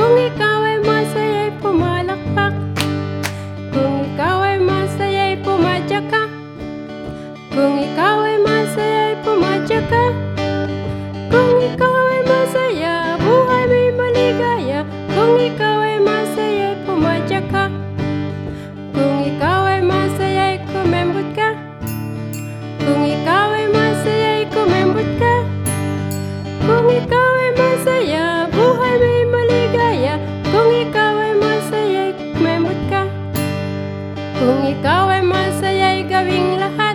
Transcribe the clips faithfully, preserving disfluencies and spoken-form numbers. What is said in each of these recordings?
Kung ikaw ay masaya'y pumalakpak, kung ikaw ay masaya'y pumadyak ka, kung ikaw ay masaya'y pumadyak ka, kung ikaw ay masaya, buhay mo'y maligaya. Kung ikaw ay masaya'y pumadyak ka, kung ikaw ay masaya'y kumembot ka, kung ikaw ay masaya'y kumembot ka, kung ikaw ay masaya, buhay mo'y maligaya. Kung ikaw ay masaya'y kumembot ka, kung ikaw ay masaya'y gawing lahat,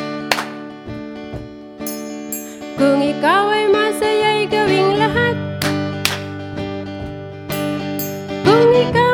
kung ikaw ay masaya'y gawing lahat, kung ikaw